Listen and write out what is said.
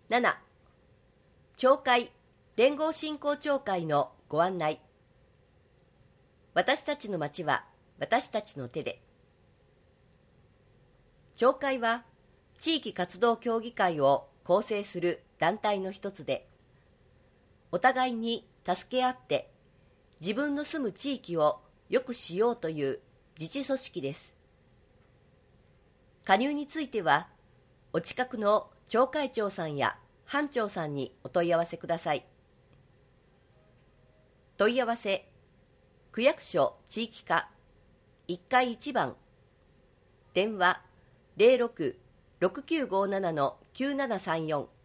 7、町会連合振興協会のご案内。私たちの町は私たちの手で。町会は地域活動協議会を構成する団体の一つで、お互いに助け合って自分の住む地域を良くしようという自治組織です。加入については、お近くの町会長さんや班長さんにお問い合わせください。問い合わせ、区役所地域課1階1番、電話 06-6957-9734